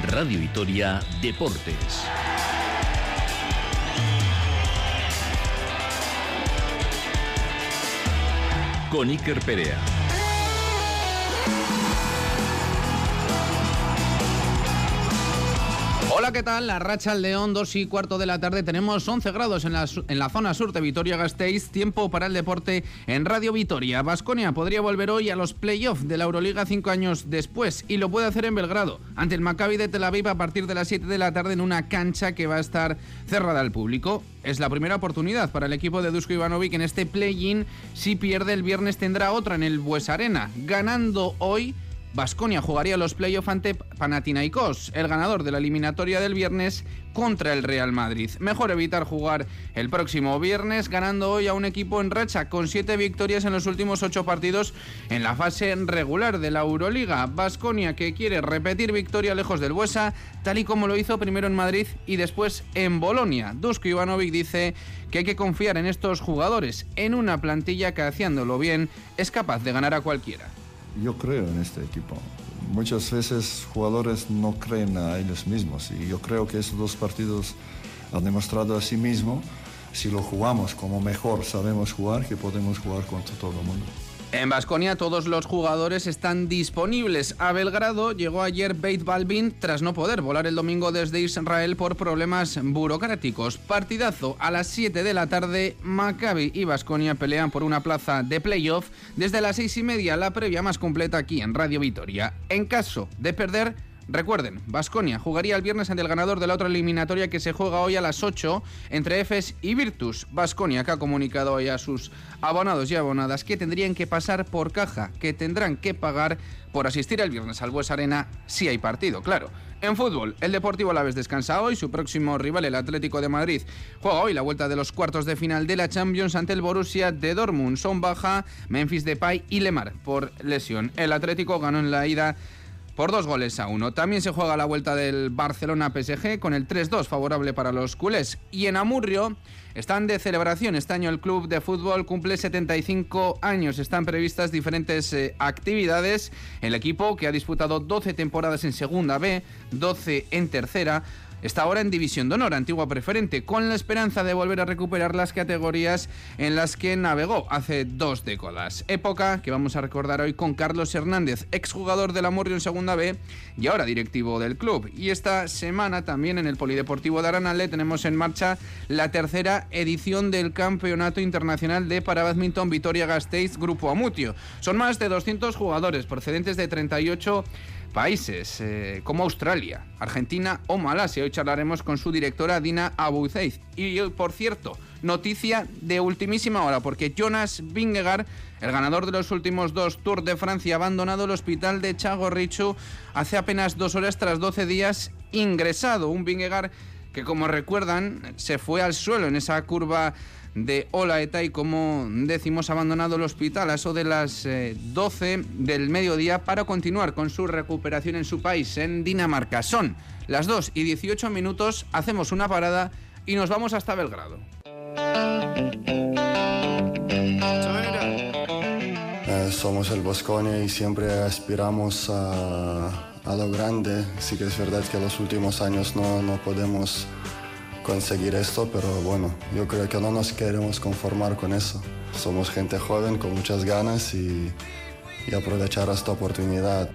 Radio Vitoria Deportes. Con Iker Perea. Hola, ¿qué tal? La Racha al León, 2:15 de la tarde. Tenemos 11 grados en la zona sur de Vitoria-Gasteiz. Tiempo para el deporte en Radio Vitoria. Baskonia podría volver hoy a los playoffs de la Euroliga 5 años después y lo puede hacer en Belgrado, ante el Maccabi de Tel Aviv a partir de las 7 de la tarde en una cancha que va a estar cerrada al público. Es la primera oportunidad para el equipo de Dusko Ivanovic en este play-in. Si pierde el viernes tendrá otra en el Bues Arena. Ganando hoy, Baskonia jugaría los playoffs ante Panathinaikos, el ganador de la eliminatoria del viernes contra el Real Madrid. Mejor evitar jugar el próximo viernes, ganando hoy a un equipo en racha con 7 victorias en los últimos 8 partidos en la fase regular de la Euroliga. Baskonia, que quiere repetir victoria lejos del Buesa, tal y como lo hizo primero en Madrid y después en Bolonia. Dusko Ivanovic dice que hay que confiar en estos jugadores, en una plantilla que, haciéndolo bien, es capaz de ganar a cualquiera. Yo creo en este equipo. Muchas veces jugadores no creen a ellos mismos y yo creo que estos 2 partidos han demostrado a sí mismo, si lo jugamos como mejor sabemos jugar, que podemos jugar contra todo el mundo. En Baskonia todos los jugadores están disponibles. A Belgrado llegó ayer Beit Balvin tras no poder volar el domingo desde Israel por problemas burocráticos. Partidazo a las 7 de la tarde. Maccabi y Baskonia pelean por una plaza de playoff desde las 6:30, la previa más completa aquí en Radio Vitoria. En caso de perder, recuerden, Baskonia jugaría el viernes ante el ganador de la otra eliminatoria que se juega hoy a las 8 entre Efes y Virtus. Baskonia, que ha comunicado hoy a sus abonados y abonadas que tendrían que pasar por caja, que tendrán que pagar por asistir el viernes al Bues Arena si hay partido, claro. En fútbol, el Deportivo Alavés descansa hoy. Su próximo rival, el Atlético de Madrid, juega hoy la vuelta de los cuartos de final de la Champions ante el Borussia de Dortmund. Son baja Memphis Depay y Lemar por lesión. El Atlético ganó en la ida por 2-1. También se juega la vuelta del Barcelona-PSG con el 3-2 favorable para los culés. Y en Amurrio están de celebración. Este año el club de fútbol cumple 75 años. Están previstas diferentes actividades. El equipo, que ha disputado 12 temporadas en Segunda B, 12 en Tercera, está ahora en División de Honor, antigua preferente, con la esperanza de volver a recuperar las categorías en las que navegó hace 2 décadas. Época que vamos a recordar hoy con Carlos Hernández, exjugador del Amurrio en Segunda B y ahora directivo del club. Y esta semana también en el Polideportivo de Aranalde tenemos en marcha la tercera edición del Campeonato Internacional de Parabadminton Vitoria-Gasteiz Grupo Amutio. Son más de 200 jugadores procedentes de 38 países como Australia, Argentina o Malasia. Hoy charlaremos con su directora Dina Abuzeiz. Y por cierto, noticia de ultimísima hora, porque Jonas Vingegaard, el ganador de los últimos 2 Tours de Francia, ha abandonado el hospital de Txagorritxu hace apenas 2 horas tras 12 días ingresado. Un Vingegaard que, como recuerdan, se fue al suelo en esa curva de Olaeta y, como decimos, ha abandonado el hospital a eso de las 12 del mediodía para continuar con su recuperación en su país, en Dinamarca. Son las 2:18, hacemos una parada y nos vamos hasta Belgrado. Somos el Baskonia y siempre aspiramos a lo grande. Sí que es verdad que en los últimos años no podemos conseguir esto, pero bueno, yo creo que no nos queremos conformar con eso. Somos gente joven con muchas ganas y aprovechar esta oportunidad.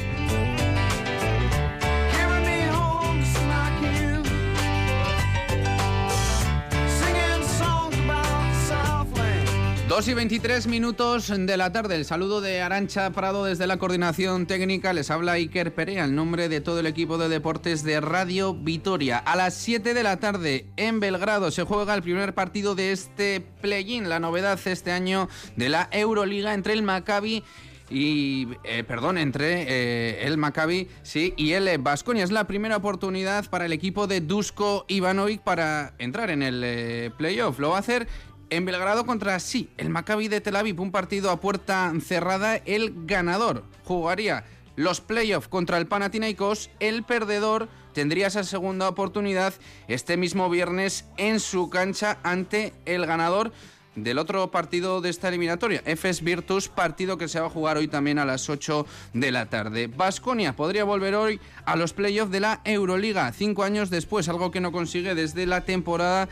2:23 de la tarde. El saludo de Arantxa Prado desde la coordinación técnica. Les habla Iker Perea en nombre de todo el equipo de deportes de Radio Vitoria. A las 7 de la tarde en Belgrado se juega el primer partido de este play-in, la novedad este año de la Euroliga entre el Maccabi entre el Maccabi y el Baskonia. Es la primera oportunidad para el equipo de Dusko Ivanovic para entrar en el playoff. Lo va a hacer en Belgrado contra el Maccabi de Tel Aviv, un partido a puerta cerrada. El ganador jugaría los playoffs contra el Panathinaikos. El perdedor tendría esa segunda oportunidad este mismo viernes en su cancha ante el ganador del otro partido de esta eliminatoria, Efes Virtus, partido que se va a jugar hoy también a las 8 de la tarde. Baskonia podría volver hoy a los playoffs de la Euroliga, 5 años después, algo que no consigue desde la temporada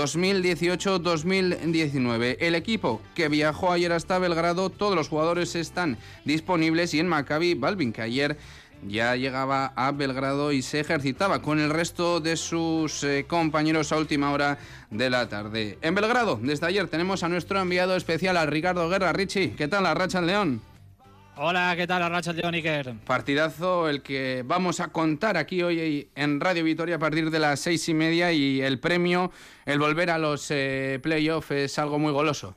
2018-2019. El equipo que viajó ayer hasta Belgrado, todos los jugadores están disponibles, y en Maccabi Balvin, que ayer ya llegaba a Belgrado y se ejercitaba con el resto de sus compañeros a última hora de la tarde. En Belgrado, desde ayer, tenemos a nuestro enviado especial, a Ricardo Guerra. Richie, ¿qué tal la racha en León? Hola, ¿qué tal la racha de León, Iker? Partidazo el que vamos a contar aquí hoy en Radio Vitoria a partir de las 6:30, y el premio, el volver a los playoffs, es algo muy goloso.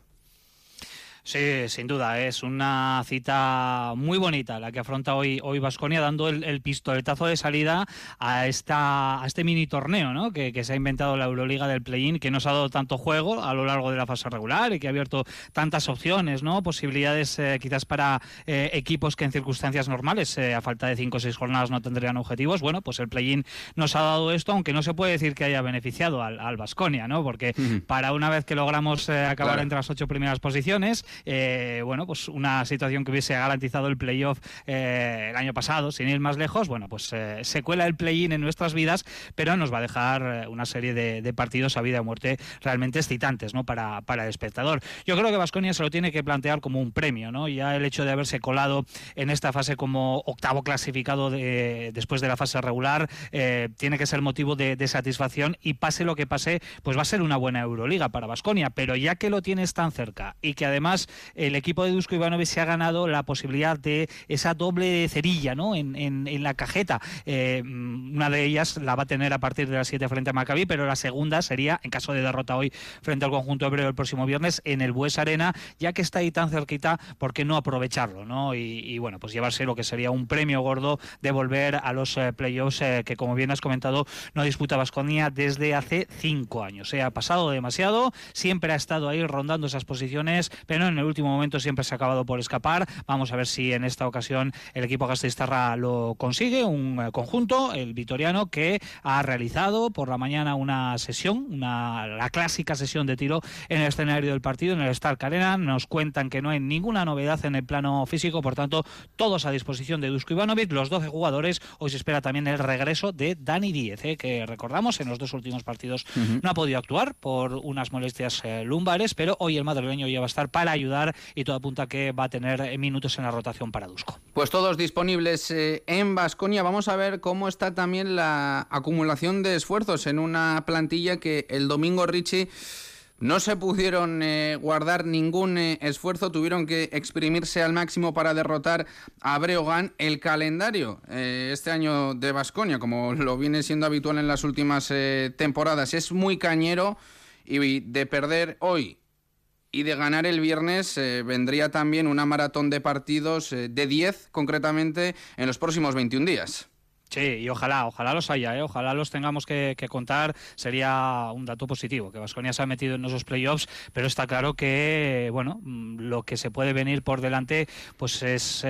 Sí, sin duda, es una cita muy bonita la que afronta hoy Baskonia, dando el pistoletazo de salida a este mini torneo, ¿no? que se ha inventado la Euroliga del play-in, que nos ha dado tanto juego a lo largo de la fase regular y que ha abierto tantas opciones, ¿no? Posibilidades quizás para equipos que en circunstancias normales, a falta de 5 o 6 jornadas, no tendrían objetivos. Bueno, pues el play-in nos ha dado esto, aunque no se puede decir que haya beneficiado al Baskonia, ¿no? Porque para una vez que logramos acabar entre las 8 primeras posiciones, bueno, pues una situación que hubiese garantizado el playoff el año pasado, sin ir más lejos, bueno, pues se cuela el play-in en nuestras vidas, pero nos va a dejar una serie de partidos a vida o muerte realmente excitantes, ¿no? Para el espectador. Yo creo que Baskonia se lo tiene que plantear como un premio, ¿no? Ya el hecho de haberse colado en esta fase como octavo clasificado después de la fase regular tiene que ser motivo de satisfacción, y pase lo que pase, pues va a ser una buena Euroliga para Baskonia. Pero ya que lo tienes tan cerca y que además el equipo de Dusko Ivanovic se ha ganado la posibilidad de esa doble cerilla, ¿no? en la cajeta. Una de ellas la va a tener a partir de las 7 frente a Maccabi, pero la segunda sería, en caso de derrota hoy frente al conjunto hebreo el próximo viernes, en el Bues Arena. Ya que está ahí tan cerquita, ¿por qué no aprovecharlo, ¿no? Y bueno, pues llevarse lo que sería un premio gordo de volver a los playoffs que, como bien has comentado, no disputa Baskonia desde hace 5 años. Ha pasado demasiado, siempre ha estado ahí rondando esas posiciones, pero en el último momento siempre se ha acabado por escapar. Vamos a ver si en esta ocasión el equipo gasteiztarra lo consigue. Un conjunto, el vitoriano, que ha realizado por la mañana una sesión, la clásica sesión de tiro en el escenario del partido, en el Stark Arena. Nos cuentan que no hay ninguna novedad en el plano físico, por tanto, todos a disposición de Dusko Ivanovic, los 12 jugadores. Hoy se espera también el regreso de Dani Díez, que recordamos, en los 2 últimos partidos no ha podido actuar por unas molestias lumbares, pero hoy el madrileño ya va a estar para ayudar, y todo apunta que va a tener minutos en la rotación para Dusko. Pues todos disponibles en Baskonia. Vamos a ver cómo está también la acumulación de esfuerzos en una plantilla que el domingo, Richie, no se pudieron guardar ningún esfuerzo, tuvieron que exprimirse al máximo para derrotar a Breogán. El calendario este año de Baskonia, como lo viene siendo habitual en las últimas temporadas, es muy cañero, y de perder hoy y de ganar el viernes vendría también una maratón de partidos de 10 concretamente en los próximos 21 días. Sí, y ojalá los haya, ojalá los tengamos que contar. Sería un dato positivo, que Baskonia se ha metido en esos playoffs, pero está claro que, bueno, lo que se puede venir por delante pues es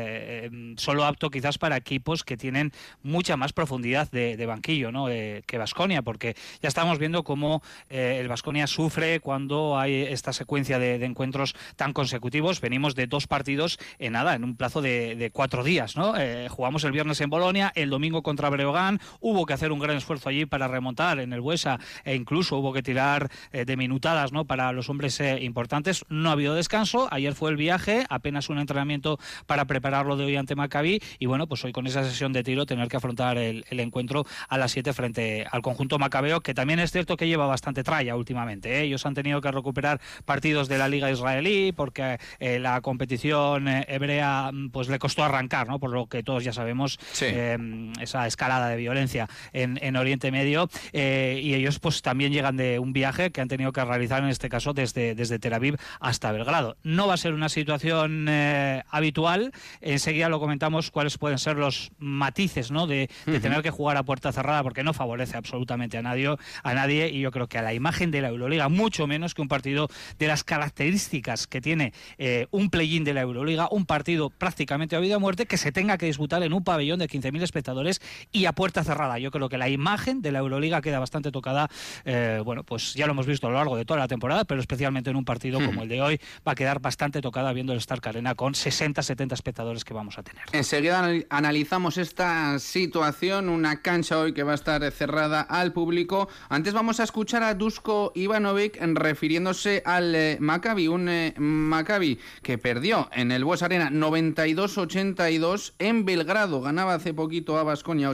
solo apto quizás para equipos que tienen mucha más profundidad de banquillo, ¿no? Que Baskonia, porque ya estamos viendo cómo el Baskonia sufre cuando hay esta secuencia de encuentros tan consecutivos. Venimos de 2 partidos en un plazo de 4 días, ¿no? Jugamos el viernes en Bolonia, el domingo contra Breogán, hubo que hacer un gran esfuerzo allí para remontar en el Buesa, e incluso hubo que tirar de minutadas, ¿no? Para los hombres importantes. No ha habido descanso, ayer fue el viaje, apenas un entrenamiento para prepararlo de hoy ante Maccabi, y bueno, pues hoy con esa sesión de tiro tener que afrontar el encuentro a las 7 frente al conjunto macabeo, que también es cierto que lleva bastante tralla últimamente, Ellos han tenido que recuperar partidos de la liga israelí porque la competición hebrea pues le costó arrancar, ¿no? Por lo que todos ya sabemos, sí. Esa escalada de violencia en Oriente Medio, y ellos pues también llegan de un viaje que han tenido que realizar, en este caso desde Tel Aviv hasta Belgrado. No va a ser una situación habitual. Enseguida lo comentamos cuáles pueden ser los matices, ¿no? de tener que jugar a puerta cerrada, porque no favorece absolutamente a nadie, y yo creo que a la imagen de la Euroliga, mucho menos que un partido de las características que tiene un play-in de la Euroliga, un partido prácticamente a vida o muerte, que se tenga que disputar en un pabellón de 15.000 espectadores espectadores y a puerta cerrada. Yo creo que la imagen de la Euroliga queda bastante tocada, bueno, pues ya lo hemos visto a lo largo de toda la temporada, pero especialmente en un partido como el de hoy va a quedar bastante tocada viendo el Stark Arena con 60-70 espectadores que vamos a tener. Enseguida analizamos esta situación, una cancha hoy que va a estar cerrada al público. Antes vamos a escuchar a Duško Ivanović refiriéndose al Maccabi, un Maccabi que perdió en el Bues Arena 92-82, en Belgrado ganaba hace poquito a Baskonia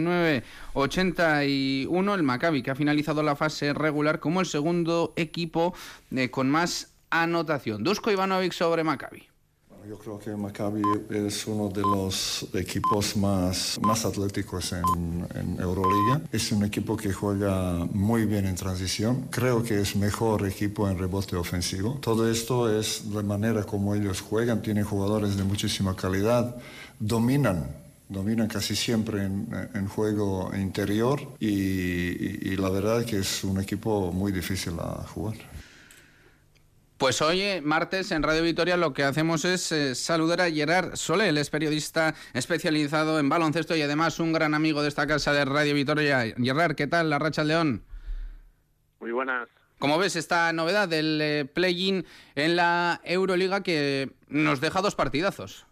89-81, el Maccabi que ha finalizado la fase regular como el segundo equipo con más anotación. Duško Ivanović sobre Maccabi. Yo creo que Maccabi es uno de los equipos más atléticos en Euroliga. Es un equipo que juega muy bien en transición. Creo que es mejor equipo en rebote ofensivo. Todo esto es la manera como ellos juegan. Tienen jugadores de muchísima calidad. Dominan casi siempre en juego interior y la verdad que es un equipo muy difícil a jugar. Pues hoy, martes, en Radio Vitoria lo que hacemos es saludar a Gerard Solé. Él es periodista especializado en baloncesto y además un gran amigo de esta casa de Radio Vitoria. Gerard, ¿qué tal? La Racha León. Muy buenas. ¿Cómo ves esta novedad del play-in en la Euroliga que nos deja dos partidazos?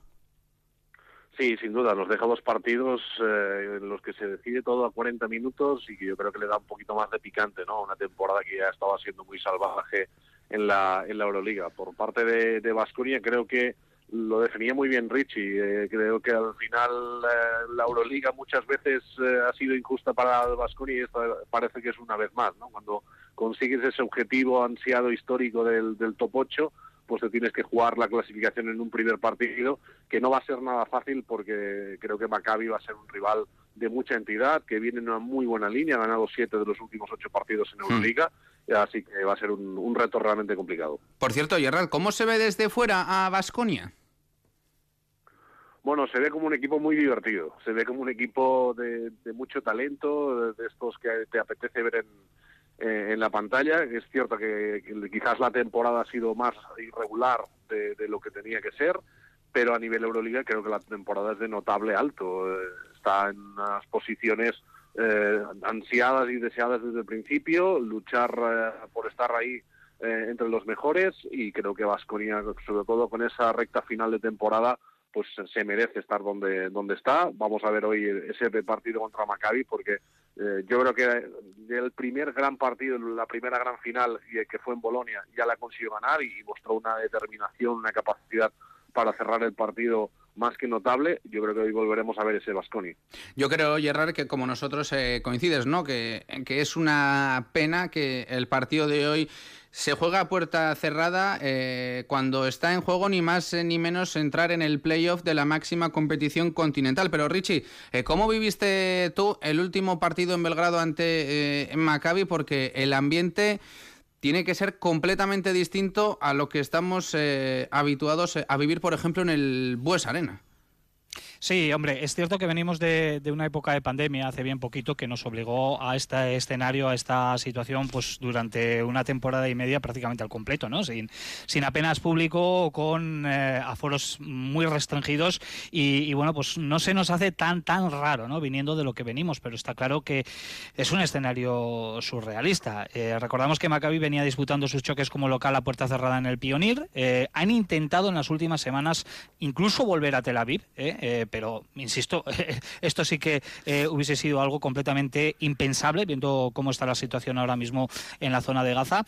Sí, sin duda, nos deja dos partidos en los que se decide todo a 40 minutos y que yo creo que le da un poquito más de picante, ¿no? Una temporada que ya estaba siendo muy salvaje en la Euroliga. Por parte de Baskonia creo que lo definía muy bien Richie. Creo que al final la Euroliga muchas veces ha sido injusta para Baskonia y esta parece que es una vez más, ¿no? Cuando consigues ese objetivo ansiado histórico del top 8, pues te tienes que jugar la clasificación en un primer partido, que no va a ser nada fácil porque creo que Maccabi va a ser un rival de mucha entidad, que viene en una muy buena línea, ha ganado 7 de los últimos 8 partidos en Euroliga, así que va a ser un reto realmente complicado. Por cierto, Gerard, ¿cómo se ve desde fuera a Baskonia? Bueno, se ve como un equipo muy divertido, se ve como un equipo de mucho talento, de estos que te apetece ver en la pantalla. Es cierto que quizás la temporada ha sido más irregular de lo que tenía que ser, pero a nivel Euroliga creo que la temporada es de notable alto. Está en unas posiciones ansiadas y deseadas desde el principio, luchar por estar ahí entre los mejores, y creo que Baskonia, sobre todo con esa recta final de temporada, pues se merece estar donde está. Vamos a ver hoy ese partido contra Maccabi, porque yo creo que el primer gran partido, la primera gran final que fue en Bolonia, ya la consiguió ganar y mostró una determinación, una capacidad para cerrar el partido más que notable. Yo creo que hoy volveremos a ver ese Baskonia. Yo creo, Gerard, que como nosotros coincides, ¿no? Que es una pena que el partido de hoy se juega a puerta cerrada cuando está en juego ni más ni menos entrar en el playoff de la máxima competición continental. Pero Richie, ¿cómo viviste tú el último partido en Belgrado ante Maccabi? Porque el ambiente tiene que ser completamente distinto a lo que estamos habituados a vivir, por ejemplo, en el Bues Arena. Sí, hombre, es cierto que venimos de una época de pandemia hace bien poquito que nos obligó a este escenario, a esta situación, pues durante una temporada y media prácticamente al completo, ¿no? Sin apenas público, con aforos muy restringidos y bueno, pues no se nos hace tan raro, ¿no? Viniendo de lo que venimos, pero está claro que es un escenario surrealista. Recordamos que Maccabi venía disputando sus choques como local a puerta cerrada en el Pionir. Han intentado en las últimas semanas incluso volver a Tel Aviv, pero insisto, esto sí que hubiese sido algo completamente impensable, viendo cómo está la situación ahora mismo en la zona de Gaza.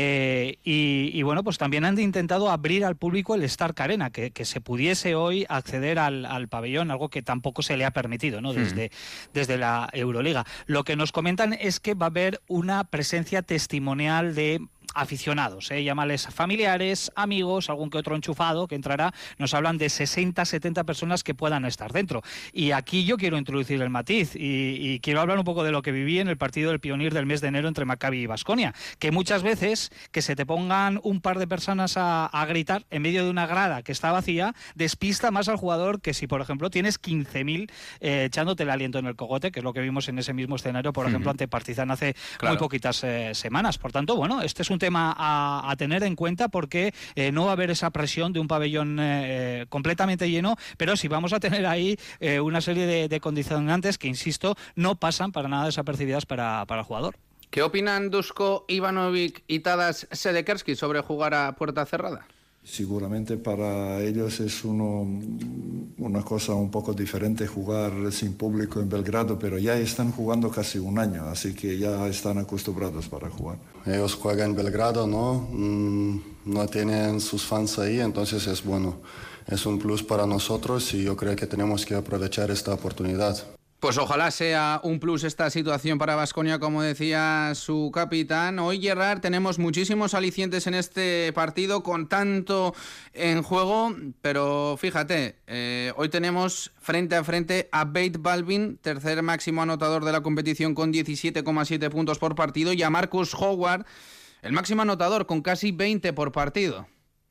Y bueno, pues también han intentado abrir al público el Stark Arena, que se pudiese hoy acceder al pabellón, algo que tampoco se le ha permitido, ¿no? Desde la Euroliga. Lo que nos comentan es que va a haber una presencia testimonial de aficionados, llámales familiares, amigos, algún que otro enchufado que entrará. Nos hablan de 60-70 personas que puedan estar dentro. Y aquí yo quiero introducir el matiz y quiero hablar un poco de lo que viví en el partido del Pionir del mes de enero entre Maccabi y Baskonia, que muchas veces que se te pongan un par de personas a gritar en medio de una grada que está vacía despista más al jugador que si, por ejemplo, tienes 15.000 echándote el aliento en el cogote, que es lo que vimos en ese mismo escenario, por ejemplo, ante Partizan hace muy poquitas semanas. Por tanto, bueno, este es un tema a tener en cuenta porque no va a haber esa presión de un pabellón completamente lleno, pero sí vamos a tener ahí una serie de condicionantes que, insisto, no pasan para nada desapercibidas para el jugador. ¿Qué opinan Duško, Ivanovic y Tadas Sedekerski sobre jugar a puerta cerrada? Seguramente para ellos es una cosa un poco diferente jugar sin público en Belgrado, pero ya están jugando casi un año, así que ya están acostumbrados para jugar. Ellos juegan en Belgrado, ¿no? No tienen sus fans ahí, entonces es bueno. Es un plus para nosotros y yo creo que tenemos que aprovechar esta oportunidad. Pues ojalá sea un plus esta situación para Baskonia, como decía su capitán. Hoy, Gerard, tenemos muchísimos alicientes en este partido con tanto en juego, pero fíjate, hoy tenemos frente a frente a Bate Balvin, tercer máximo anotador de la competición con 17,7 puntos por partido, y a Marcus Howard, el máximo anotador con casi 20 por partido.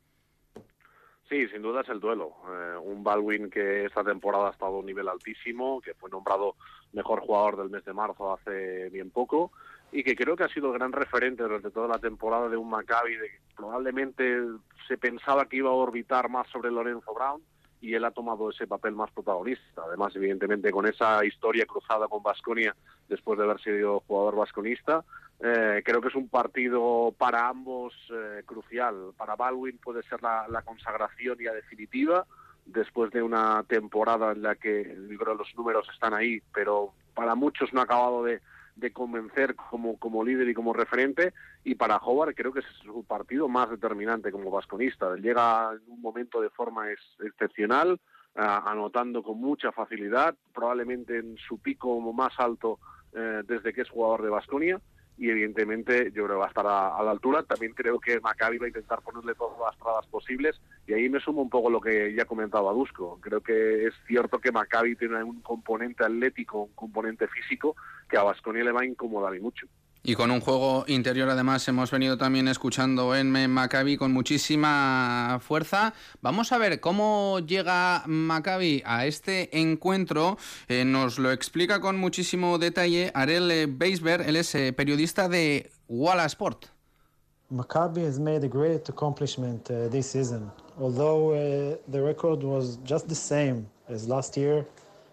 Sí, sin duda es el duelo. Un Baldwin que esta temporada ha estado a un nivel altísimo, que fue nombrado mejor jugador del mes de marzo hace bien poco, y que creo que ha sido el gran referente durante toda la temporada de un Maccabi de que probablemente se pensaba que iba a orbitar más sobre Lorenzo Brown, y él ha tomado ese papel más protagonista. Además, evidentemente, con esa historia cruzada con Baskonia después de haber sido jugador basconista, creo que es un partido para ambos crucial. Para Baldwin puede ser la consagración ya definitiva, después de una temporada en la que yo creo los números están ahí, pero para muchos no ha acabado de convencer como líder y como referente. Y para Howard creo que es su partido más determinante como basconista. Él llega en un momento de forma excepcional, anotando con mucha facilidad, probablemente en su pico más alto desde que es jugador de Baskonia, y evidentemente yo creo que va a estar a la altura. También creo que Maccabi va a intentar ponerle todas las trabas posibles, y ahí me sumo un poco lo que ya comentaba Duško. Creo que es cierto que Maccabi tiene un componente atlético, un componente físico que a Baskonia le va a incomodar y mucho. Y con un juego interior, además, hemos venido también escuchando en Maccabi con muchísima fuerza. Vamos a ver cómo llega Maccabi a este encuentro. Nos lo explica con muchísimo detalle Arel Beisberg. Él es periodista de Walla Sport. Maccabi has made a great accomplishment this season. Although the record was just the same as last year.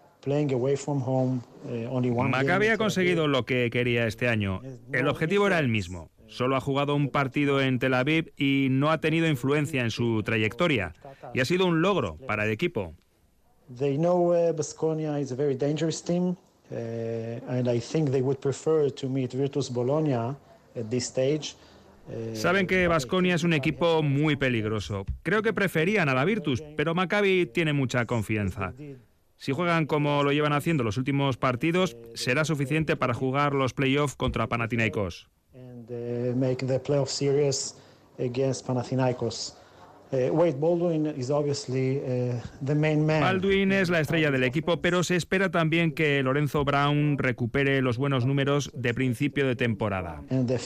Maccabi ha conseguido lo que quería este año. El objetivo era el mismo. Solo ha jugado un partido en Tel Aviv y no ha tenido influencia en su trayectoria. Y ha sido un logro para el equipo. They know Baskonia is a very dangerous team, and I think they would prefer to meet Virtus Bologna at this stage. Saben que Baskonia es un equipo muy peligroso. Creo que preferían a la Virtus, pero Maccabi tiene mucha confianza. Si juegan como lo llevan haciendo los últimos partidos, será suficiente para jugar los playoffs contra Panathinaikos. Baldwin es la estrella del equipo, pero se espera también que Lorenzo Brown recupere los buenos números de principio de temporada.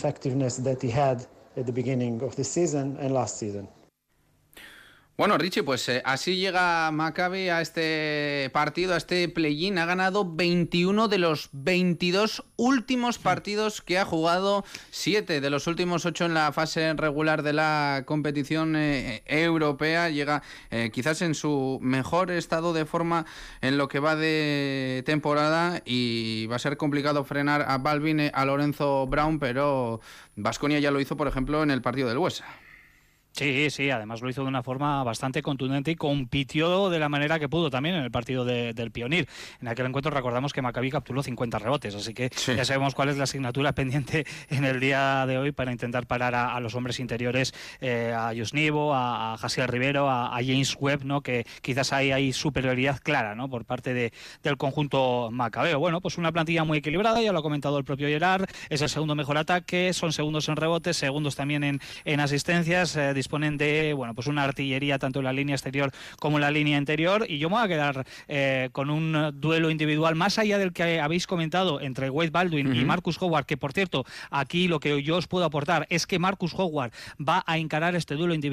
Bueno, Richie, pues así llega Maccabi a este partido, a este play-in. Ha ganado 21 de los 22 últimos partidos que ha jugado, 7 de los últimos 8 en la fase regular de la competición europea. Llega quizás en su mejor estado de forma en lo que va de temporada, y va a ser complicado frenar a Baldwin, a Lorenzo Brown, pero Baskonia ya lo hizo, por ejemplo, en el partido del Huesa. Sí, además lo hizo de una forma bastante contundente y compitió de la manera que pudo también en el partido del Pionir. En aquel encuentro recordamos que Maccabi capturó 50 rebotes, así que sí, ya sabemos cuál es la asignatura pendiente en el día de hoy para intentar parar a los hombres interiores, a Yusnivo, a Jasiel Rivero, a James Webb, ¿no? Que quizás hay superioridad clara, ¿no? Por parte del conjunto macabeo. Bueno, pues una plantilla muy equilibrada, ya lo ha comentado el propio Gerard, es el segundo mejor ataque, son segundos en rebotes, segundos también en asistencias, disponen de pues una artillería tanto en la línea exterior como en la línea interior, y yo me voy a quedar con un duelo individual más allá del que habéis comentado entre Wade Baldwin y Marcus Howard, que por cierto aquí lo que yo os puedo aportar es que Marcus Howard va a encarar este duelo individual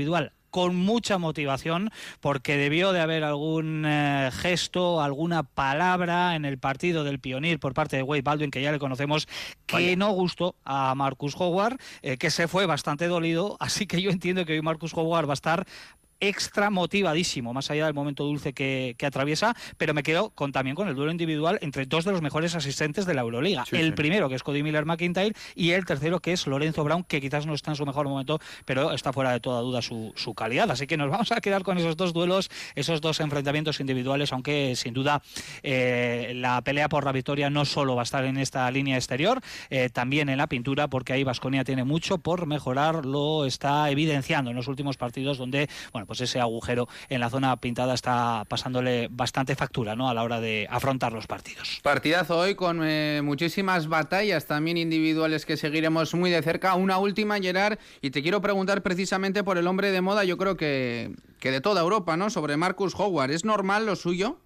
con mucha motivación, porque debió de haber algún gesto, alguna palabra en el partido del Pioneer por parte de Wade Baldwin, que ya le conocemos, que no gustó a Marcus Howard, que se fue bastante dolido, así que yo entiendo que hoy Marcus Howard va a estar extra motivadísimo, más allá del momento dulce que atraviesa, pero me quedo también con el duelo individual entre dos de los mejores asistentes de la Euroliga. El primero, que es Cody Miller-McIntyre, y el tercero, que es Lorenzo Brown, que quizás no está en su mejor momento, pero está fuera de toda duda su calidad. Así que nos vamos a quedar con esos dos duelos, esos dos enfrentamientos individuales, aunque sin duda la pelea por la victoria no solo va a estar en esta línea exterior, también en la pintura, porque ahí Baskonia tiene mucho por mejorar, lo está evidenciando en los últimos partidos, donde, bueno, pues ese agujero en la zona pintada está pasándole bastante factura, ¿no?, a la hora de afrontar los partidos. Partidazo hoy con muchísimas batallas también individuales que seguiremos muy de cerca. Una última, Gerard, y te quiero preguntar precisamente por el hombre de moda, yo creo que de toda Europa, ¿no?, sobre Marcus Howard. ¿Es normal lo suyo?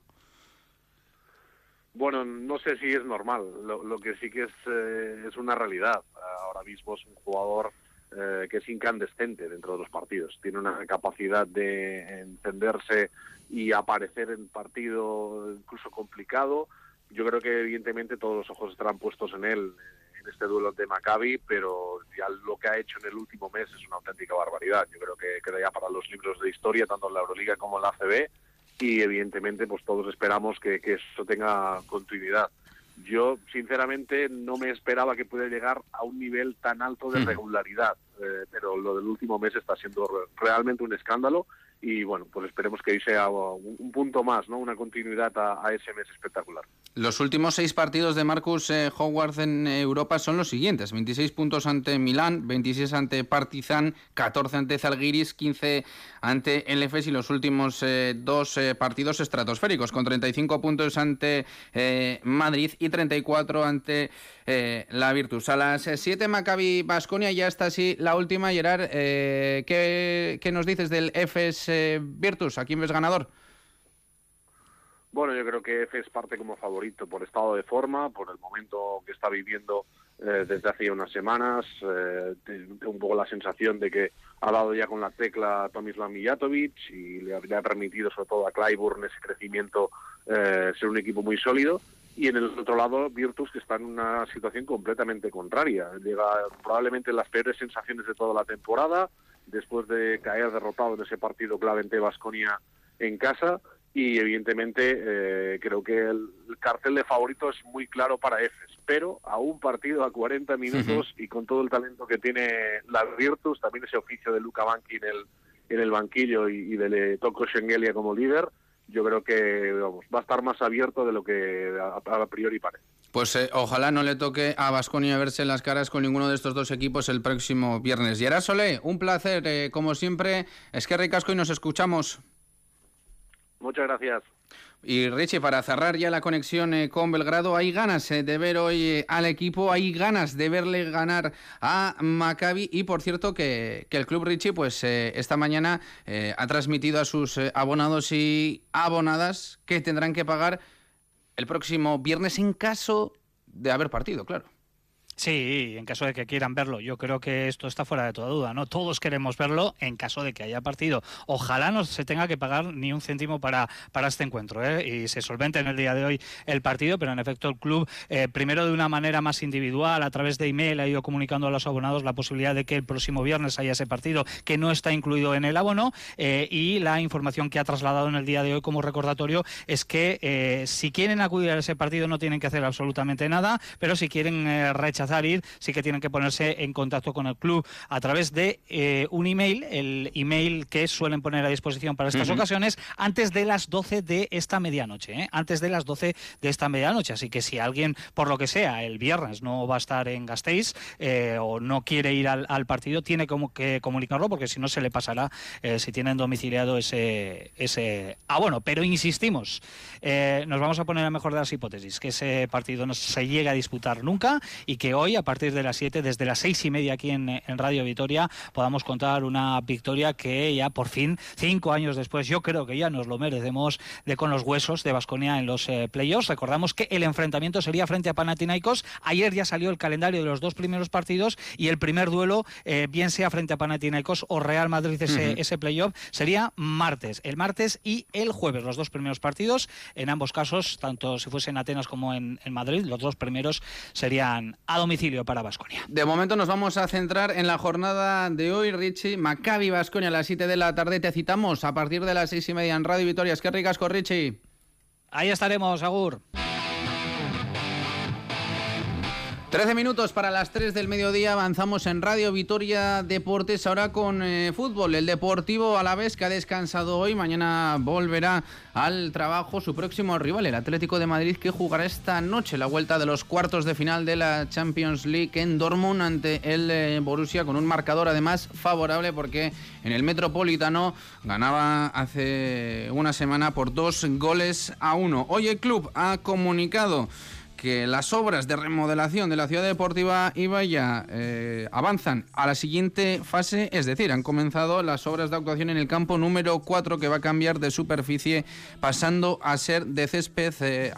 Bueno, no sé si es normal. Lo que sí que es una realidad. Ahora mismo es un jugador que es incandescente dentro de los partidos. Tiene una capacidad de encenderse y aparecer en partido incluso complicado. Yo creo que evidentemente todos los ojos estarán puestos en él, en este duelo de Maccabi, pero ya lo que ha hecho en el último mes es una auténtica barbaridad. Yo creo que queda ya para los libros de historia, tanto en la Euroliga como en la ACB, y evidentemente pues todos esperamos que eso tenga continuidad. Yo, sinceramente, no me esperaba que pudiera llegar a un nivel tan alto de regularidad, pero lo del último mes está siendo realmente un escándalo y, bueno, pues esperemos que hoy sea un punto más, ¿no?, una continuidad a ese mes espectacular. Los últimos 6 partidos de Marcus Howard en Europa son los siguientes: 26 puntos ante Milán, 26 ante Partizan, 14 ante Zalgiris, 15 ante el Efes y los últimos 2 partidos estratosféricos, con 35 puntos ante Madrid y 34 ante la Virtus. A las 7 Maccabi Baskonia, ya está así la última. Gerard, ¿qué nos dices del Efes Virtus? ¿A quién ves ganador? Bueno, yo creo que Efes parte como favorito por estado de forma, por el momento que está viviendo desde hace ya unas semanas. Tengo un poco la sensación de que ha dado ya con la tecla a Tomislav Mijatovic y le ha permitido, sobre todo a Clyburn, ese crecimiento, ser un equipo muy sólido. Y en el otro lado, Virtus, que está en una situación completamente contraria. Llega probablemente las peores sensaciones de toda la temporada, después de caer derrotado en ese partido clave ante Baskonia en casa. Y evidentemente creo que el cartel de favorito es muy claro para Efes, pero a un partido a 40 minutos y con todo el talento que tiene la Virtus, también ese oficio de Luka Banki en el banquillo y de Toko Shengelia como líder, yo creo que va a estar más abierto de lo que a priori parece. Pues ojalá no le toque a Baskonia verse en las caras con ninguno de estos dos equipos el próximo viernes. Gerard Solé, un placer, como siempre. Eskerrik asko y nos escuchamos. Muchas gracias. Y Richie, para cerrar ya la conexión con Belgrado, hay ganas de ver hoy al equipo, hay ganas de verle ganar a Maccabi. Y por cierto que el club Richie pues esta mañana ha transmitido a sus abonados y abonadas que tendrán que pagar el próximo viernes en caso de haber partido, claro. Sí, en caso de que quieran verlo. Yo creo que esto está fuera de toda duda, ¿no? Todos queremos verlo en caso de que haya partido. Ojalá no se tenga que pagar ni un céntimo para este encuentro, y se solvente en el día de hoy el partido, pero en efecto el club, primero de una manera más individual, a través de email, ha ido comunicando a los abonados la posibilidad de que el próximo viernes haya ese partido que no está incluido en el abono, y la información que ha trasladado en el día de hoy como recordatorio es que si quieren acudir a ese partido no tienen que hacer absolutamente nada, pero si quieren rechazar ir, sí que tienen que ponerse en contacto con el club a través de un email, el email que suelen poner a disposición para estas ocasiones, antes de las 12 de esta medianoche, antes de las 12 de esta medianoche. Así que si alguien, por lo que sea, el viernes no va a estar en Gasteiz o no quiere ir al partido, tiene como que comunicarlo, porque si no se le pasará si tienen domiciliado ese abono. Pero insistimos, nos vamos a poner a mejor de las hipótesis, que ese partido no se llegue a disputar nunca y que que hoy, a partir de las 7, desde las 6:30 aquí en Radio Vitoria, podamos contar una victoria que ya por fin, 5 años después, yo creo que ya nos lo merecemos, de con los huesos de Baskonia en los playoffs. Recordamos que el enfrentamiento sería frente a Panathinaikos. Ayer ya salió el calendario de los 2 primeros partidos y el primer duelo, bien sea frente a Panathinaikos o Real Madrid, ese playoff, sería el martes y el jueves, los 2 primeros partidos. En ambos casos, tanto si fuese en Atenas como en Madrid, los 2 primeros serían a domicilio para Baskonia. De momento nos vamos a centrar en la jornada de hoy, Richie. Maccabi Baskonia a las 7 de la tarde. Te citamos a partir de las 6:30 en Radio Vitoria. Es que ricasco, Richie. Ahí estaremos, agur. 13 minutos para las 3 del mediodía, avanzamos en Radio Vitoria Deportes, ahora con fútbol. El Deportivo Alavés, que ha descansado hoy, mañana volverá al trabajo. Su próximo rival, el Atlético de Madrid, que jugará esta noche la vuelta de los cuartos de final de la Champions League en Dortmund ante el Borussia, con un marcador además favorable, porque en el Metropolitano ganaba hace una semana por 2-1. Hoy el club ha comunicado que las obras de remodelación de la Ciudad Deportiva Ibaia avanzan a la siguiente fase, es decir, han comenzado las obras de actuación en el campo número 4, que va a cambiar de superficie, pasando a ser de césped,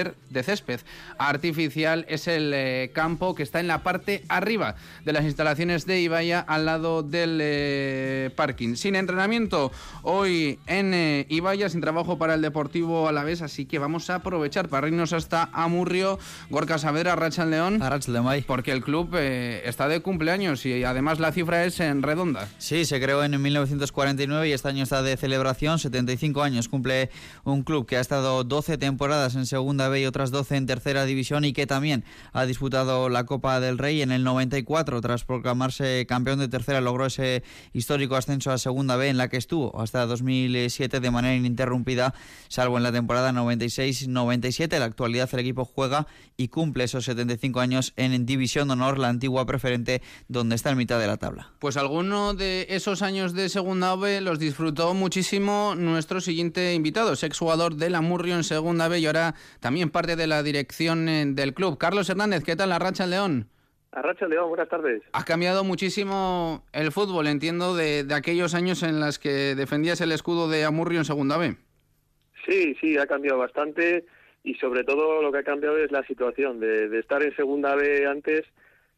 artificial. Es el campo que está en la parte arriba de las instalaciones de Ibaia, al lado del parking. Sin entrenamiento hoy en Ibaia, sin trabajo para el Deportivo Alavés, así que vamos a aprovechar para irnos hasta Amurrio. Gorka Saavedra, Arratsaldeon. Arratsaldeon. Porque el club está de cumpleaños y además la cifra es en redonda. Sí, se creó en 1949 y este año está de celebración. 75 años cumple un club que ha estado 12 temporadas en Segunda B y otras 12 en Tercera División, y que también ha disputado la Copa del Rey. En el 94, tras proclamarse campeón de Tercera, logró ese histórico ascenso a Segunda B, en la que estuvo hasta 2007 de manera ininterrumpida, salvo en la temporada 96-97. En la actualidad el equipo juega y cumple esos 75 años en División de Honor, la antigua preferente, donde está en mitad de la tabla. Pues alguno de esos años de Segunda B los disfrutó muchísimo nuestro siguiente invitado, exjugador del Amurrio en Segunda B y ahora también parte de la dirección del club. Carlos Hernández, ¿qué tal? Arratsaldeon. Arratsaldeon, buenas tardes. Ha cambiado muchísimo el fútbol, entiendo, de aquellos años en los que defendías el escudo de Amurrio en Segunda B. Sí, ha cambiado bastante. Y sobre todo lo que ha cambiado es la situación de estar en Segunda B antes,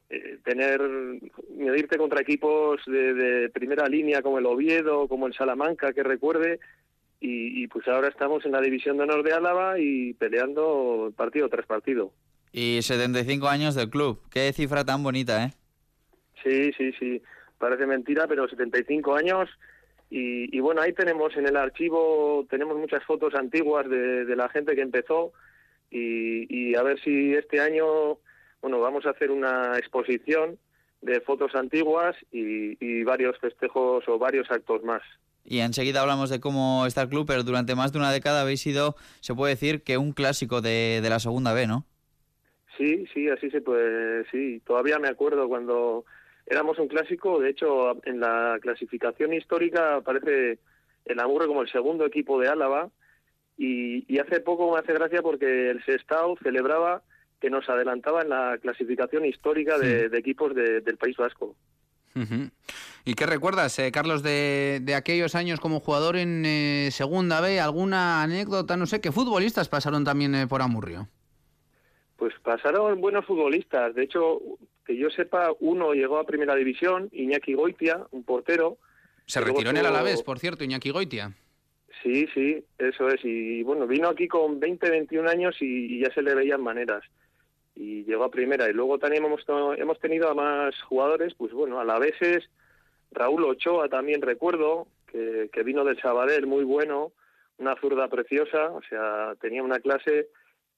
medirte contra equipos de primera línea como el Oviedo, como el Salamanca, que recuerde, y pues ahora estamos en la División de Honor de Álava y peleando partido tras partido. Y 75 años del club, qué cifra tan bonita, ¿eh? Sí, parece mentira, pero 75 años... Y bueno, ahí tenemos en el archivo, tenemos muchas fotos antiguas de la gente que empezó y a ver si este año, bueno, vamos a hacer una exposición de fotos antiguas y varios festejos o varios actos más. Y enseguida hablamos de cómo está el club, pero durante más de una década habéis sido, se puede decir, que un clásico de la Segunda B, ¿no? Sí, así se puede, sí. Todavía me acuerdo cuando... Éramos un clásico, de hecho, en la clasificación histórica aparece el Amurrio como el segundo equipo de Álava y hace poco me hace gracia porque el Sestao celebraba que nos adelantaba en la clasificación histórica de equipos del País Vasco. Uh-huh. ¿Y qué recuerdas, Carlos, de aquellos años como jugador en Segunda B? ¿Alguna anécdota? No sé, ¿qué futbolistas pasaron también por Amurrio? Pues pasaron buenos futbolistas, de hecho... Que yo sepa, uno llegó a Primera División, Iñaki Goitia, un portero. Se retiró en el Alavés, por cierto, Iñaki Goitia. Sí, eso es. Y bueno, vino aquí con 20, 21 años y ya se le veían maneras. Y llegó a Primera. Y luego también hemos tenido a más jugadores, pues bueno, alaveses. Raúl Ochoa también recuerdo, que vino del Sabadell, muy bueno. Una zurda preciosa, o sea, tenía una clase.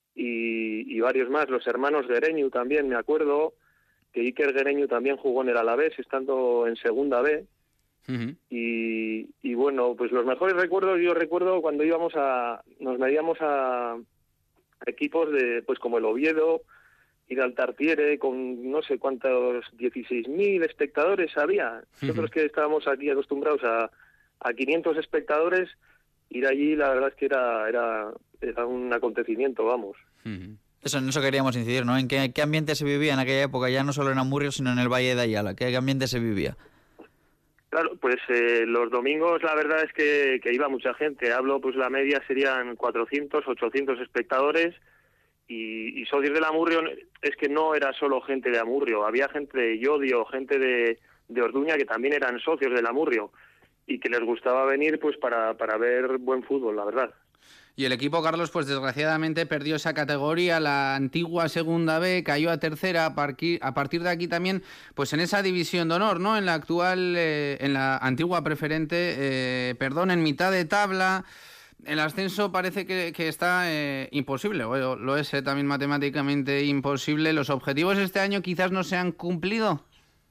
Y varios más. Los hermanos Guereñu también, me acuerdo. Que Iker Guereñu también jugó en el Alavés, estando en Segunda B. Uh-huh. Y bueno, pues los mejores recuerdos, yo recuerdo cuando nos medíamos a equipos de, pues como el Oviedo, ir al Tartiere con no sé cuántos, 16.000 espectadores había. Nosotros que estábamos aquí acostumbrados a 500 espectadores, ir allí la verdad es que era un acontecimiento, vamos. Uh-huh. Eso, en eso queríamos incidir, ¿no? ¿En qué ambiente se vivía en aquella época, ya no solo en Amurrio, sino en el Valle de Ayala? ¿Qué ambiente se vivía? Claro, pues los domingos la verdad es que iba mucha gente. Hablo, pues la media serían 400, 800 espectadores y socios del Amurrio. Es que no era solo gente de Amurrio, había gente de Llodio, gente de Orduña que también eran socios del Amurrio y que les gustaba venir pues para ver buen fútbol, la verdad. Y el equipo, Carlos, pues desgraciadamente perdió esa categoría, la antigua segunda B, cayó a tercera, a partir de aquí también, pues en esa división de honor, ¿no? En la actual, en la antigua preferente, en mitad de tabla. El ascenso parece que está imposible, o lo es también matemáticamente imposible. ¿Los objetivos este año quizás no se han cumplido?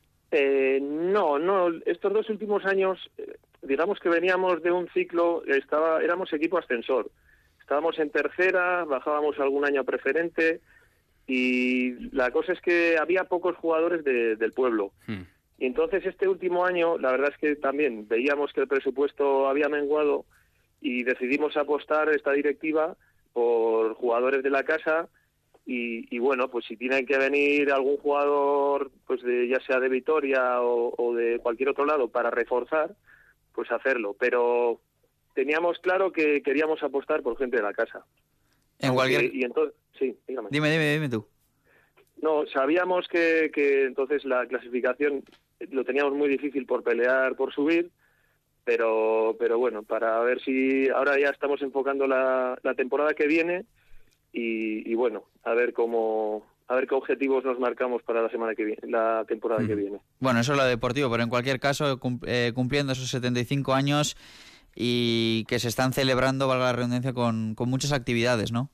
No, estos 2 últimos años, digamos que veníamos de un ciclo, éramos equipo ascensor. Estábamos en tercera, bajábamos algún año a preferente y la cosa es que había pocos jugadores del pueblo. Y entonces este último año, la verdad es que también veíamos que el presupuesto había menguado y decidimos apostar esta directiva por jugadores de la casa y bueno, pues si tiene que venir algún jugador, pues ya sea de Vitoria o de cualquier otro lado para reforzar, pues hacerlo. Pero teníamos claro que queríamos apostar por gente de la casa. Y entonces, sí, dígame. Dime tú. No, sabíamos que entonces la clasificación lo teníamos muy difícil por pelear, por subir, pero bueno, para ver si ahora ya estamos enfocando la temporada que viene y bueno, a ver qué objetivos nos marcamos para la temporada que viene. Bueno, eso es lo deportivo, pero en cualquier caso, cumpliendo esos 75 años y que se están celebrando, valga la redundancia, con muchas actividades, ¿no?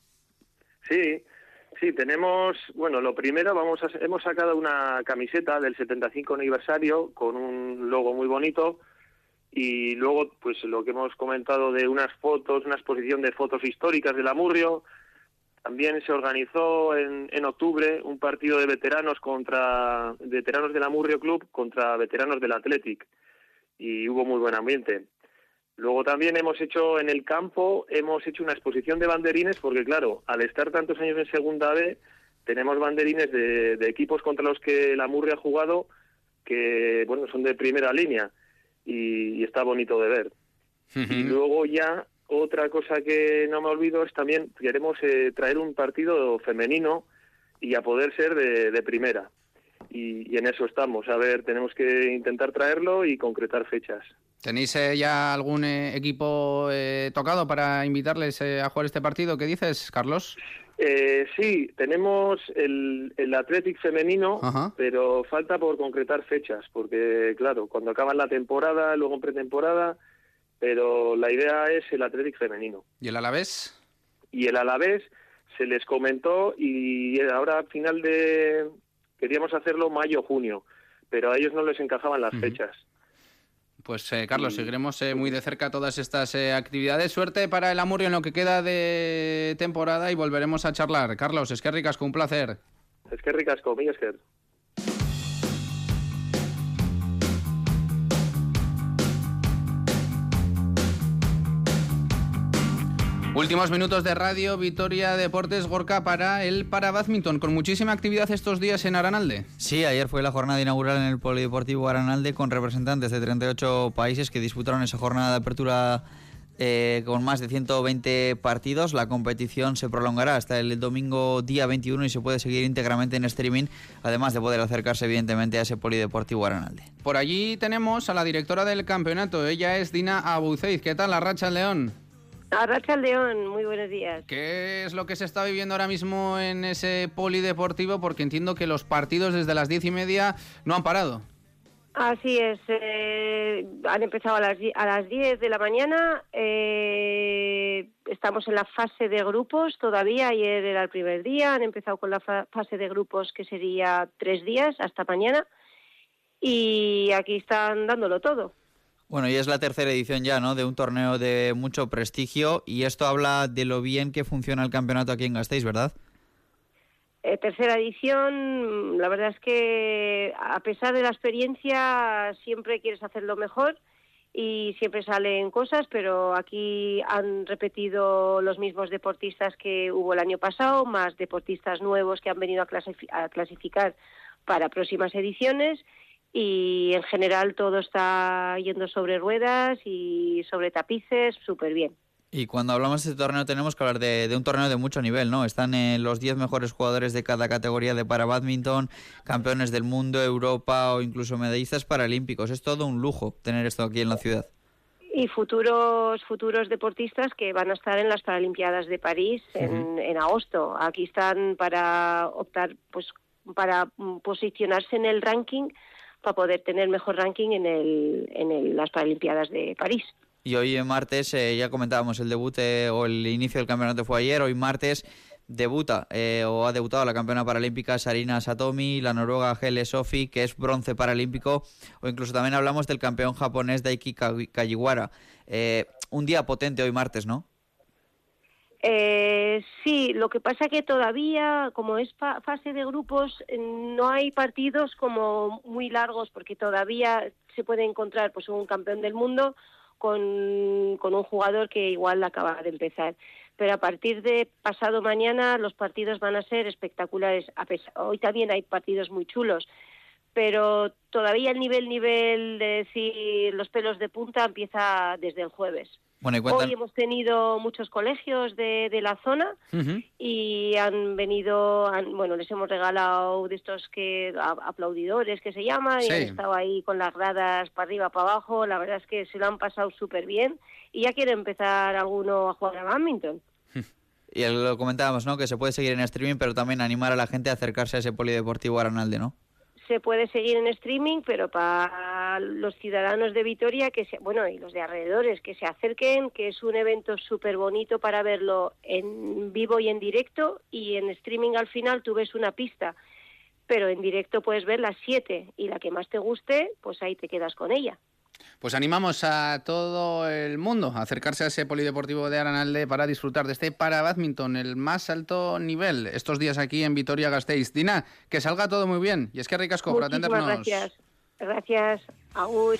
Sí, tenemos, bueno, lo primero, hemos sacado una camiseta del 75 aniversario con un logo muy bonito y luego, pues lo que hemos comentado de unas fotos, una exposición de fotos históricas del Amurrio. También se organizó en octubre un partido de veteranos del Amurrio Club contra veteranos del Athletic y hubo muy buen ambiente. Luego también hemos hecho en el campo, una exposición de banderines porque claro, al estar tantos años en segunda B, tenemos banderines de equipos contra los que el Amurrio ha jugado que, bueno, son de primera línea y está bonito de ver. Y luego ya otra cosa que no me olvido es también queremos traer un partido femenino y a poder ser de primera. Y en eso estamos. A ver, tenemos que intentar traerlo y concretar fechas. ¿Tenéis ya algún equipo tocado para invitarles a jugar este partido? ¿Qué dices, Carlos? Sí, tenemos el Athletic femenino, pero falta por concretar fechas, porque claro, cuando acaban la temporada, luego en pretemporada, pero la idea es el Athletic femenino. ¿Y el Alavés? Y el Alavés se les comentó y ahora al final queríamos hacerlo mayo-junio, pero a ellos no les encajaban las fechas. Pues Carlos, seguiremos muy de cerca todas estas actividades. Suerte para el Amurrio en lo que queda de temporada y volveremos a charlar. Carlos, eskerrik asko, un placer. Eskerrik asko, mi esker. Últimos minutos de Radio Vitoria Deportes, Gorka, para el Parabadminton, con muchísima actividad estos días en Aranalde. Sí, ayer fue la jornada inaugural en el Polideportivo Aranalde con representantes de 38 países que disputaron esa jornada de apertura con más de 120 partidos. La competición se prolongará hasta el domingo día 21 y se puede seguir íntegramente en streaming, además de poder acercarse evidentemente a ese Polideportivo Aranalde. Por allí tenemos a la directora del campeonato, ella es Dina Abuceiz. ¿Qué tal, Arratsaldeon? Arratsaldeon, muy buenos días. ¿Qué es lo que se está viviendo ahora mismo en ese polideportivo? Porque entiendo que los partidos desde las 10:30 no han parado. Así es, han empezado a las 10 de la mañana, estamos en la fase de grupos todavía, ayer era el primer día, han empezado con la fase de grupos que sería 3 días hasta mañana y aquí están dándolo todo. Bueno, y es la tercera edición ya, ¿no?, de un torneo de mucho prestigio y esto habla de lo bien que funciona el campeonato aquí en Gasteiz, ¿verdad? Tercera edición, la verdad es que a pesar de la experiencia siempre quieres hacerlo mejor y siempre salen cosas, pero aquí han repetido los mismos deportistas que hubo el año pasado, más deportistas nuevos que han venido a clasificar para próximas ediciones, y en general todo está yendo sobre ruedas y sobre tapices súper bien. Y cuando hablamos de este torneo tenemos que hablar de un torneo de mucho nivel, ¿no? Están los 10 mejores jugadores de cada categoría de parabádminton, campeones del mundo, Europa o incluso medallistas paralímpicos. Es todo un lujo tener esto aquí en la ciudad. Y futuros deportistas que van a estar en las Paralimpiadas de París en agosto. Aquí están para optar, pues para posicionarse en el ranking, para poder tener mejor ranking en las Paralimpiadas de París. Y hoy martes, ya comentábamos el debut o el inicio del campeonato fue ayer, hoy martes debuta o ha debutado la campeona paralímpica Sarina Satomi, la noruega Hele Sofi, que es bronce paralímpico, o incluso también hablamos del campeón japonés Daiki Kajiwara. Un día potente hoy martes, ¿no? Sí, lo que pasa que todavía, como es fase de grupos, no hay partidos como muy largos, porque todavía se puede encontrar pues un campeón del mundo con un jugador que igual acaba de empezar. Pero a partir de pasado mañana los partidos van a ser espectaculares. Hoy también hay partidos muy chulos, pero todavía el nivel de decir los pelos de punta empieza desde el jueves. Bueno, hoy hemos tenido muchos colegios de la zona y han venido, les hemos regalado de estos aplaudidores que se llaman, y han estado ahí con las gradas para arriba, para abajo. La verdad es que se lo han pasado súper bien y ya quiere empezar alguno a jugar a bádminton. Y lo comentábamos, ¿no? Que se puede seguir en streaming, pero también animar a la gente a acercarse a ese polideportivo Aranalde, ¿no? Se puede seguir en streaming, pero para los ciudadanos de Vitoria y los de alrededores, que se acerquen, que es un evento súper bonito para verlo en vivo y en directo, y en streaming al final tú ves una pista, pero en directo puedes ver las 7 y la que más te guste, pues ahí te quedas con ella. Pues animamos a todo el mundo a acercarse a ese polideportivo de Aranalde para disfrutar de este parabádminton, el más alto nivel, estos días aquí en Vitoria-Gasteiz. Dina, que salga todo muy bien. Y es que ricasco por atendernos. Muchísimas gracias. Gracias. Agur.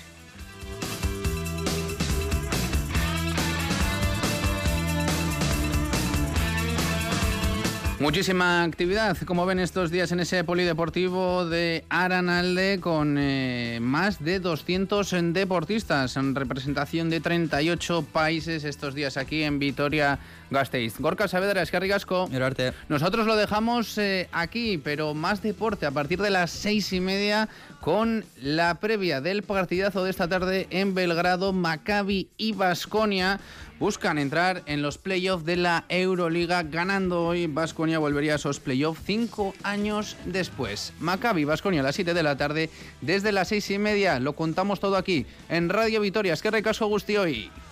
Muchísima actividad, como ven estos días en ese polideportivo de Aranalde, con más de 200 deportistas en representación de 38 países estos días aquí en Vitoria-Gasteiz. Gorka Saavedra, es que ricasco. Nosotros lo dejamos aquí, pero más deporte a partir de las 6:30 con la previa del partidazo de esta tarde en Belgrado. Maccabi y Baskonia buscan entrar en los playoffs de la Euroliga. Ganando hoy, Baskonia volvería a esos playoffs 5 años después. Maccabi y Baskonia a las 7 de la tarde, desde las 6:30. Lo contamos todo aquí en Radio Vitoria. Es que ricasco guzti hoy.